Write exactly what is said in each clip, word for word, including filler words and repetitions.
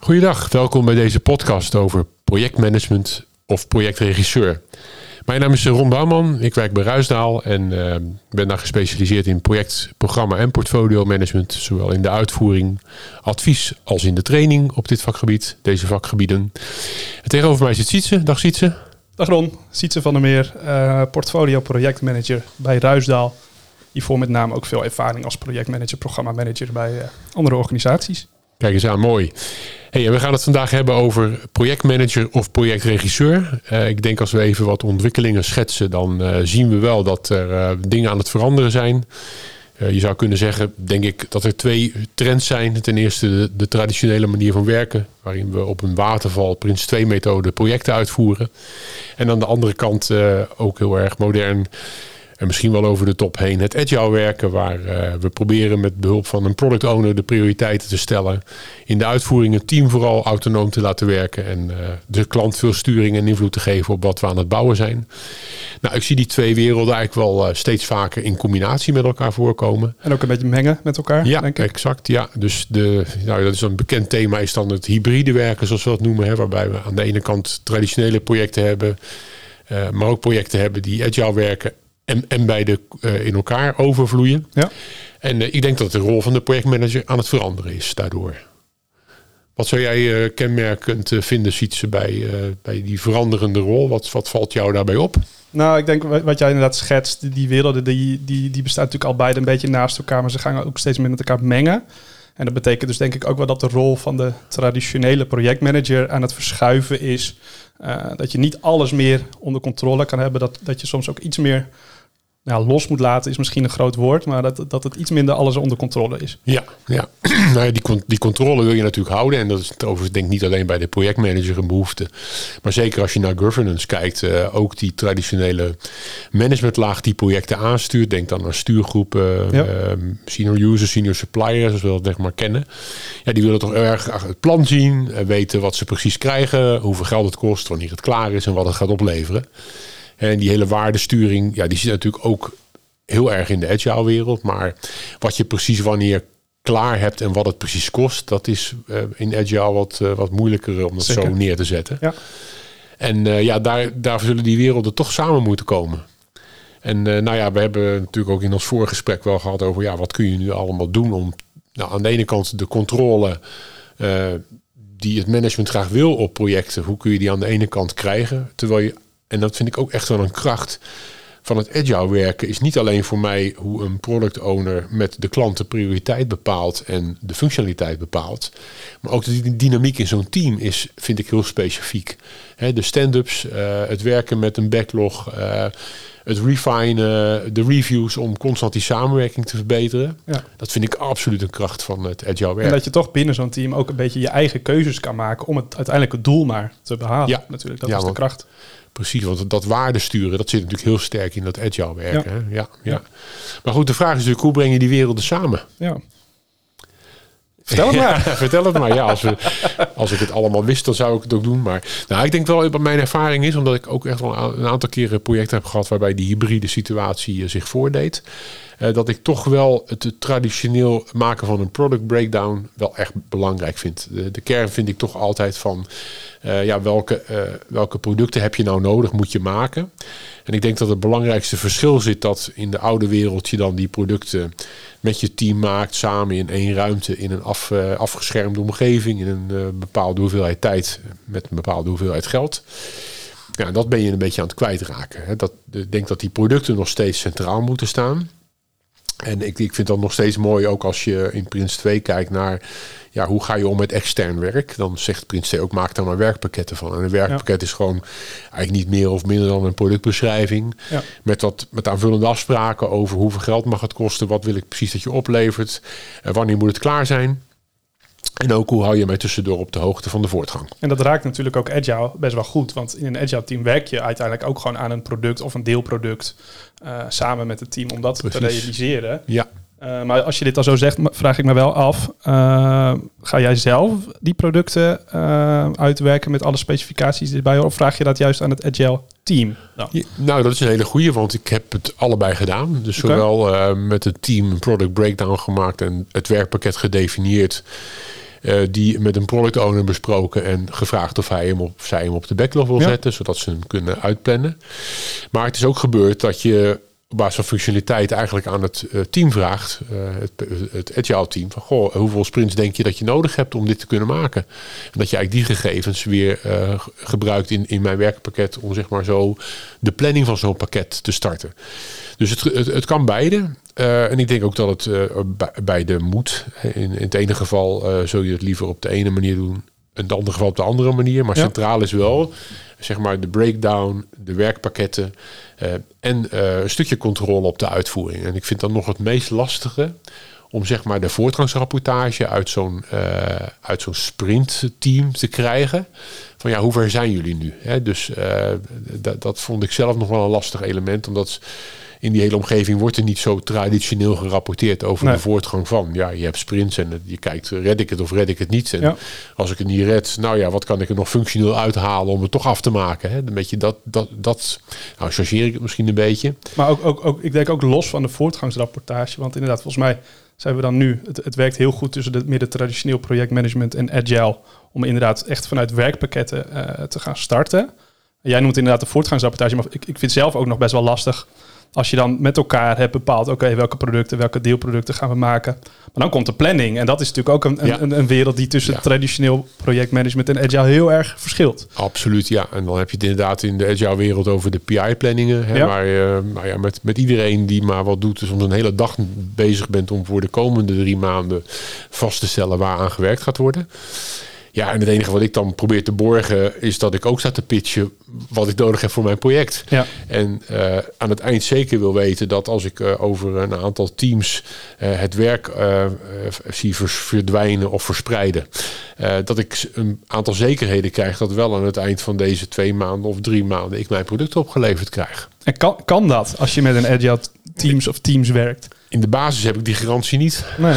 Goeiedag, welkom bij deze podcast over projectmanagement of projectregisseur. Mijn naam is Ron Bouwman, ik werk bij Ruisdaal en uh, ben daar gespecialiseerd in project, programma en portfolio management. Zowel in de uitvoering, advies als in de training op dit vakgebied, deze vakgebieden. En tegenover mij zit Sietse. Dag Sietse. Dag Ron, Sietse van der Meer, uh, portfolio projectmanager bij Ruisdaal. Hiervoor met name ook veel ervaring als projectmanager, programmamanager bij uh, andere organisaties. Kijk eens aan, mooi. Hey, we gaan het vandaag hebben over projectmanager of projectregisseur. Uh, ik denk als we even wat ontwikkelingen schetsen, dan uh, zien we wel dat er uh, dingen aan het veranderen zijn. Uh, je zou kunnen zeggen, denk ik, dat er twee trends zijn. Ten eerste de, de traditionele manier van werken, waarin we op een waterval Prince twee methode projecten uitvoeren. En aan de andere kant uh, ook heel erg modern. En misschien wel over de top heen het agile werken, waar uh, we proberen met behulp van een product owner de prioriteiten te stellen. In de uitvoering het team vooral autonoom te laten werken en uh, de klant veel sturing en invloed te geven op wat we aan het bouwen zijn. Nou, ik zie die twee werelden eigenlijk wel uh, steeds vaker in combinatie met elkaar voorkomen. En ook een beetje mengen met elkaar, ja, denk ik. Exact. Ja, dus de, nou, dat is een bekend thema, is dan het hybride werken, zoals we dat noemen. Hè, waarbij we aan de ene kant traditionele projecten hebben, uh, maar ook projecten hebben die agile werken. En, en beide uh, in elkaar overvloeien. Ja. En uh, ik denk dat de rol van de projectmanager aan het veranderen is daardoor. Wat zou jij uh, kenmerkend uh, vinden, Sietse, bij, uh, bij die veranderende rol? Wat, wat valt jou daarbij op? Nou, ik denk wat jij inderdaad schetst, die, die werelden die, die, die bestaan natuurlijk al beide een beetje naast elkaar, maar ze gaan ook steeds meer met elkaar mengen. En dat betekent dus denk ik ook wel dat de rol van de traditionele projectmanager aan het verschuiven is. Uh, dat je niet alles meer onder controle kan hebben. Dat, dat je soms ook iets meer nou, los moet laten, is misschien een groot woord. Maar dat, dat het iets minder alles onder controle is. Ja, ja. Nou ja, die, die controle wil je natuurlijk houden. En dat is overigens denk ik niet alleen bij de projectmanager een behoefte. Maar zeker als je naar governance kijkt. Uh, ook die traditionele managementlaag die projecten aanstuurt. Denk dan aan stuurgroepen, ja. uh, senior users, senior suppliers, zoals we dat zeg maar kennen. Ja, die willen toch erg graag het plan zien. Uh, weten wat ze precies krijgen. Hoeveel geld het kost, wanneer het klaar is en wat het gaat opleveren. En die hele waardesturing, ja, die zit natuurlijk ook heel erg in de agile wereld. Maar wat je precies wanneer klaar hebt en wat het precies kost, dat is uh, in agile wat, uh, wat moeilijker om dat Zeker. Zo neer te zetten. Ja. En uh, ja, daar, daar zullen die werelden toch samen moeten komen. En uh, nou ja, we hebben natuurlijk ook in ons voorgesprek wel gehad over, ja, wat kun je nu allemaal doen om nou, aan de ene kant de controle uh, die het management graag wil op projecten, hoe kun je die aan de ene kant krijgen, terwijl je, en dat vind ik ook echt wel een kracht van het agile werken, is niet alleen voor mij hoe een product owner met de klant de prioriteit bepaalt en de functionaliteit bepaalt, maar ook de dynamiek in zo'n team is, vind ik heel specifiek. He, de stand-ups, uh, het werken met een backlog, uh, het refinen, de reviews om constant die samenwerking te verbeteren. Ja. Dat vind ik absoluut een kracht van het agile werken. En dat je toch binnen zo'n team ook een beetje je eigen keuzes kan maken om het uiteindelijke doel maar te behalen. Ja. Natuurlijk, dat ja, is de kracht. Precies, want dat waardesturen, dat zit natuurlijk heel sterk in dat agile werken. Ja. Hè? Ja, ja. Ja. Maar goed, de vraag is natuurlijk, hoe breng je die werelden samen? Ja. Vertel het maar. Ja, vertel het maar. Ja, als, we, als ik het allemaal wist, dan zou ik het ook doen. Maar nou, ik denk wel dat mijn ervaring is, omdat ik ook echt wel een aantal keren projecten heb gehad waarbij die hybride situatie zich voordeed. Uh, dat ik toch wel het traditioneel maken van een product breakdown wel echt belangrijk vind. De, de kern vind ik toch altijd van uh, ja, welke, uh, welke producten heb je nou nodig, moet je maken. En ik denk dat het belangrijkste verschil zit dat in de oude wereld je dan die producten met je team maakt, samen in één ruimte, in een af, uh, afgeschermde omgeving, in een uh, bepaalde hoeveelheid tijd, met een bepaalde hoeveelheid geld. Ja, dat ben je een beetje aan het kwijtraken. Hè. Dat, ik denk dat die producten nog steeds centraal moeten staan. En ik, ik vind dat nog steeds mooi, ook als je in Prince twee kijkt naar ja, hoe ga je om met extern werk. Dan zegt Prince twee ook, maak daar maar werkpakketten van. En een werkpakket ja. is gewoon eigenlijk niet meer of minder dan een productbeschrijving. Ja. Met, wat, met aanvullende afspraken over hoeveel geld mag het kosten. Wat wil ik precies dat je oplevert. En wanneer moet het klaar zijn. En ook hoe hou je mij tussendoor op de hoogte van de voortgang. En dat raakt natuurlijk ook agile best wel goed. Want in een agile team werk je uiteindelijk ook gewoon aan een product of een deelproduct. Uh, samen met het team om dat Precies. te realiseren. Ja. Uh, maar als je dit al zo zegt, vraag ik me wel af. Uh, ga jij zelf die producten uh, uitwerken met alle specificaties erbij? Of vraag je dat juist aan het agile team? Nou, ja, nou dat is een hele goeie, want ik heb het allebei gedaan. Dus okay. zowel uh, met het team een product breakdown gemaakt en het werkpakket gedefinieerd. Uh, die met een product owner besproken en gevraagd of hij hem op, of zij hem op de backlog wil ja. zetten, zodat ze hem kunnen uitplannen. Maar het is ook gebeurd dat je op basis van functionaliteit eigenlijk aan het uh, team vraagt, uh, het, het agile team, van goh, hoeveel sprints denk je dat je nodig hebt om dit te kunnen maken? En dat je eigenlijk die gegevens weer uh, gebruikt in, in mijn werkpakket om zeg maar zo de planning van zo'n pakket te starten. Dus het, het, het kan beide. Uh, en ik denk ook dat het uh, beide moet. In, in het ene geval uh, zul je het liever op de ene manier doen, in het andere geval op de andere manier. Maar ja. centraal is wel zeg maar de breakdown, de werkpakketten uh, en uh, een stukje controle op de uitvoering. En ik vind dat nog het meest lastige om zeg maar de voortgangsrapportage uit zo'n, uh, uit zo'n sprintteam te krijgen. Van ja, hoe ver zijn jullie nu? Hè? Dus uh, d- dat vond ik zelf nog wel een lastig element, omdat in die hele omgeving wordt er niet zo traditioneel gerapporteerd over nee. de voortgang van. Ja, je hebt sprints en je kijkt, red ik het of red ik het niet? En ja. als ik het niet red, nou ja, wat kan ik er nog functioneel uithalen om het toch af te maken? Hè? Een beetje dat, dat, dat, nou chargeer ik het misschien een beetje. Maar ook, ook, ook, ik denk ook los van de voortgangsrapportage, want inderdaad, volgens mij zijn we dan nu, het, het werkt heel goed tussen de midden traditioneel projectmanagement en agile, om inderdaad echt vanuit werkpakketten uh, te gaan starten. Jij noemt inderdaad de voortgangsrapportage, maar ik, ik vind zelf ook nog best wel lastig als je dan met elkaar hebt bepaald, oké, okay, welke producten, welke deelproducten gaan we maken. Maar dan komt de planning. En dat is natuurlijk ook een, ja. een, een wereld die tussen ja. traditioneel projectmanagement en agile heel erg verschilt. Absoluut, ja. En dan heb je het inderdaad in de agile wereld over de P I-planningen. Hè, ja. Waar je nou ja, met, met iedereen die maar wat doet, dus soms een hele dag bezig bent om voor de komende drie maanden vast te stellen waar aan gewerkt gaat worden. Ja, en het enige wat ik dan probeer te borgen is dat ik ook sta te pitchen wat ik nodig heb voor mijn project. Ja. En uh, aan het eind zeker wil weten dat als ik uh, over een aantal teams uh, het werk uh, uh, zie verdwijnen of verspreiden, uh, dat ik een aantal zekerheden krijg dat wel aan het eind van deze twee maanden of drie maanden ik mijn product opgeleverd krijg. En kan, kan dat als je met een agile teams of teams werkt? In de basis heb ik die garantie niet. Nee.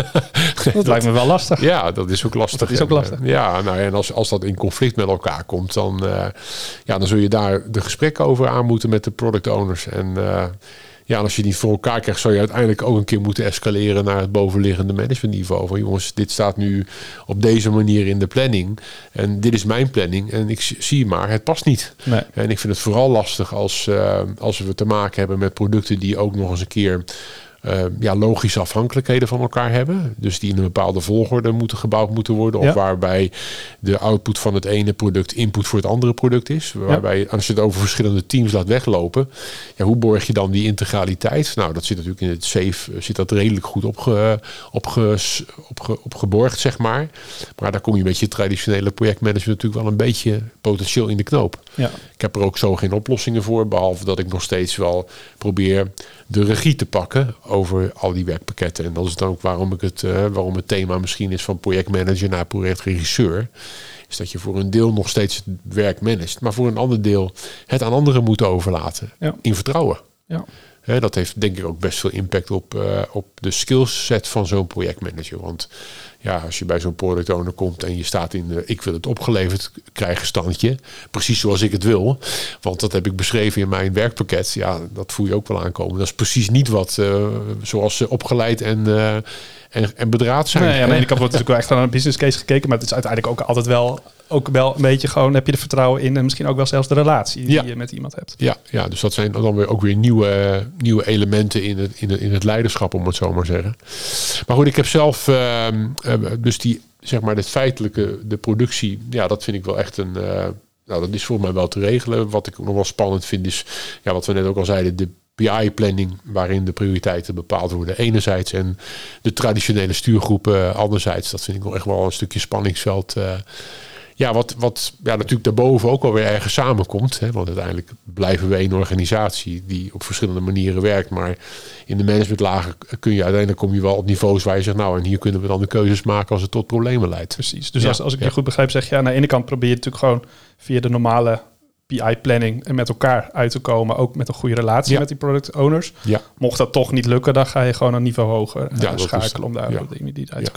Dat, dat lijkt me wel lastig. Ja, dat is ook lastig. Dat is ook lastig. En, ja, nou ja, en als, als dat in conflict met elkaar komt, dan, uh, ja, dan zul je daar de gesprekken over aan moeten met de product owners. En uh, ja, en als je die voor elkaar krijgt, zou je uiteindelijk ook een keer moeten escaleren naar het bovenliggende managementniveau. Van jongens, dit staat nu op deze manier in de planning. En dit is mijn planning. En ik zie maar, het past niet. Nee. En ik vind het vooral lastig als, uh, als we te maken hebben met producten die ook nog eens een keer Uh, ja, logische afhankelijkheden van elkaar hebben. Dus die in een bepaalde volgorde moeten gebouwd moeten worden. Of ja. waarbij de output van het ene product input voor het andere product is. Waarbij, ja. als je het over verschillende teams laat weglopen, ja, hoe borg je dan die integraliteit? Nou, dat zit natuurlijk in het safe, zit dat redelijk goed opge, opge, opge, opgeborgd, zeg maar. Maar daar kom je met je traditionele projectmanagement natuurlijk wel een beetje potentieel in de knoop. Ja. Ik heb er ook zo geen oplossingen voor, behalve dat ik nog steeds wel probeer de regie te pakken over al die werkpakketten. En dat is dan ook waarom ik het, uh, waarom het thema misschien is van projectmanager naar projectregisseur. Is dat je voor een deel nog steeds het werk managt, maar voor een ander deel het aan anderen moet overlaten. Ja. In vertrouwen. Ja. He, dat heeft denk ik ook best veel impact op, uh, op de skillset van zo'n projectmanager. Want ja, als je bij zo'n product owner komt en je staat in de ik wil het opgeleverd krijgen standje, precies zoals ik het wil, want dat heb ik beschreven in mijn werkpakket, ja, dat voel je ook wel aankomen. Dat is precies niet wat uh, zoals ze opgeleid en, uh, en, en bedraad zijn. Nee, ja, aan de ene kant wordt natuurlijk wel echt aan een business case gekeken, maar het is uiteindelijk ook altijd wel ook wel een beetje gewoon, heb je er vertrouwen in en misschien ook wel zelfs de relatie die ja. je met iemand hebt. Ja, ja, dus dat zijn dan weer ook weer nieuwe, nieuwe elementen in het, in, het, in het leiderschap, om het zo maar zeggen. Maar goed, ik heb zelf uh, dus die, zeg maar, het feitelijke, de productie, ja, dat vind ik wel echt een, uh, nou, dat is voor mij wel te regelen. Wat ik nog wel spannend vind is, ja, wat we net ook al zeiden, de P I-planning, waarin de prioriteiten bepaald worden enerzijds en de traditionele stuurgroepen anderzijds. Dat vind ik nog echt wel een stukje spanningsveld. Uh, Ja, wat, wat ja, natuurlijk daarboven ook alweer ergens samenkomt. Hè, want uiteindelijk blijven we een organisatie die op verschillende manieren werkt. Maar in de managementlagen kun je uiteindelijk kom je wel op niveaus waar je zegt, nou, en hier kunnen we dan de keuzes maken als het tot problemen leidt. Precies. Dus ja, als, als ik je ja. goed begrijp, zeg je, ja, aan de ene kant probeer je natuurlijk gewoon via de normale P I-planning en met elkaar uit te komen. Ook met een goede relatie ja. met die product owners. Ja. Mocht dat toch niet lukken, dan ga je gewoon een niveau hoger ja, schakelen om daar ja. op die uit te komen.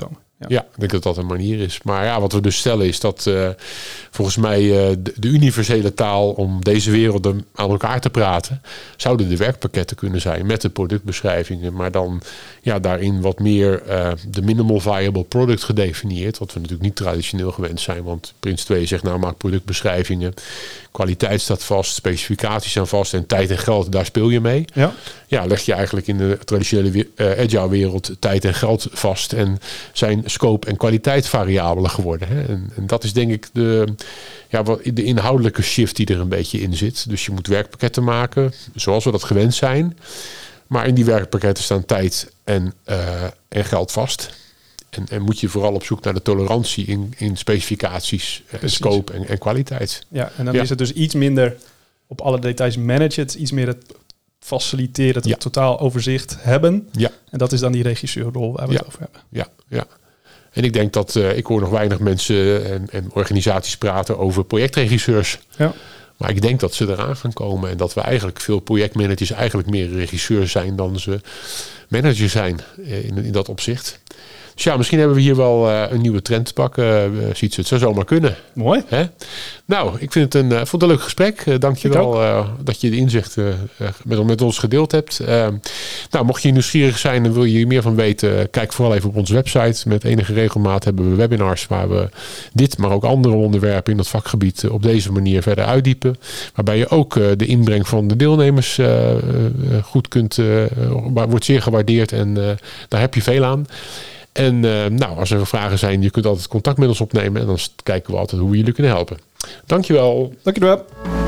Ja. ja, ik denk dat dat een manier is. Maar ja, wat we dus stellen is dat uh, volgens mij uh, de, de universele taal om deze werelden aan elkaar te praten, zouden de werkpakketten kunnen zijn met de productbeschrijvingen, maar dan ja, daarin wat meer uh, de minimal viable product gedefinieerd, wat we natuurlijk niet traditioneel gewend zijn, want Prins twee zegt nou maak productbeschrijvingen, kwaliteit staat vast, specificaties staan vast en tijd en geld, daar speel je mee. Ja, ja leg je eigenlijk in de traditionele uh, agile wereld tijd en geld vast en zijn scope en kwaliteit variabelen geworden. Hè? En, en dat is denk ik de, ja, de inhoudelijke shift die er een beetje in zit. Dus je moet werkpakketten maken zoals we dat gewend zijn. Maar in die werkpakketten staan tijd en, uh, en geld vast. En, en moet je vooral op zoek naar de tolerantie in, in specificaties, uh, scope en, en kwaliteit. Ja, en dan ja. is het dus iets minder op alle details managen. Het is iets meer het faciliteren, het ja. totaal overzicht hebben. Ja. En dat is dan die regisseurrol waar we ja. het over hebben. Ja, ja. En ik denk dat, uh, ik hoor nog weinig mensen en, en organisaties praten over projectregisseurs. Ja. Maar ik denk dat ze eraan gaan komen. En dat we eigenlijk veel projectmanagers eigenlijk meer regisseurs zijn dan ze managers zijn in, in dat opzicht. Dus ja, misschien hebben we hier wel uh, een nieuwe trend te pakken. Uh, ziet ze, het zou zomaar kunnen. Mooi. Hè? Nou, ik vind het een, uh, vond het een leuk gesprek. Uh, Dank je wel uh, dat je de inzicht uh, met, met ons gedeeld hebt. Uh, nou, mocht je nieuwsgierig zijn en wil je hier meer van weten, kijk vooral even op onze website. Met enige regelmaat hebben we webinars waar we dit, maar ook andere onderwerpen in dat vakgebied uh, op deze manier verder uitdiepen. Waarbij je ook uh, de inbreng van de deelnemers uh, uh, goed kunt, uh, wordt zeer gewaardeerd en uh, daar heb je veel aan. En uh, nou, als er vragen zijn, je kunt altijd contact met ons opnemen. En dan kijken we altijd hoe we jullie kunnen helpen. Dankjewel. Dankjewel.